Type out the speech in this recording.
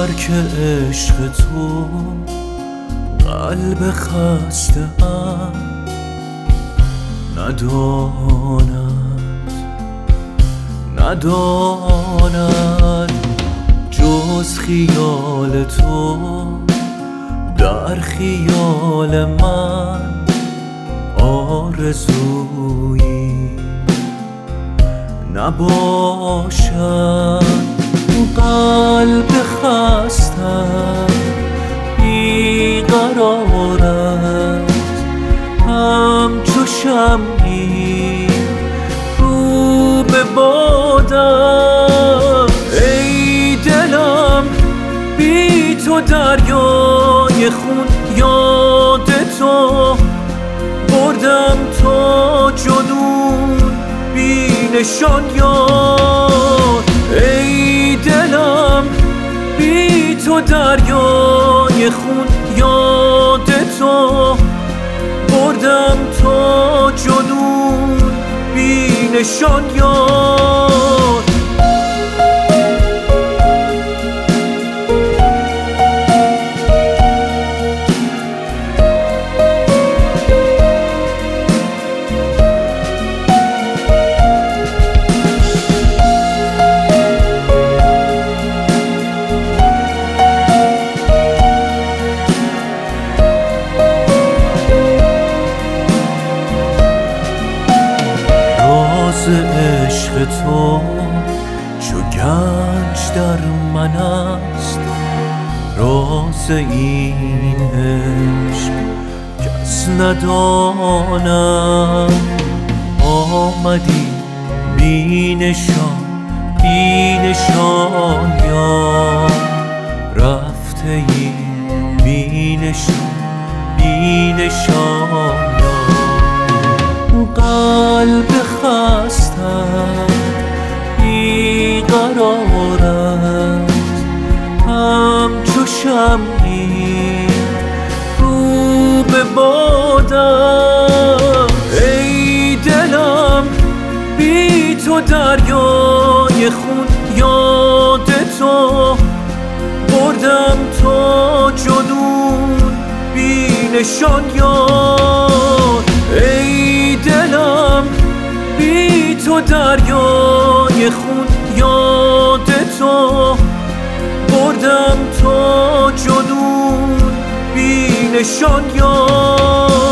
ترک عشق تو قلب خسته ام نداند جز خیال تو در خیال من آرزویی نباشد. قلب خستم بیقرارت همچو شمعی رو به بادم. ای دلم بی تو دریای خون، یاد تو بردم تا جنون بی نشان یار. ای دلم بی تو دریای خون، یاد تو بردم تا جنون بی نشان یار. عشق تو چو گنج در من است، راز این عشق کس نداند. آمدی بی نشان یار، رفته ای بی نشان یار. قلب خستم بیقرارت همچو شمعی رو به بادم. ای دلم بی تو دریای خون، یاد تو بردم تا جنون بی نشان یار. ای دلم بی تو دریای خون، یاد تو بردم تا جنون بی نشان یار.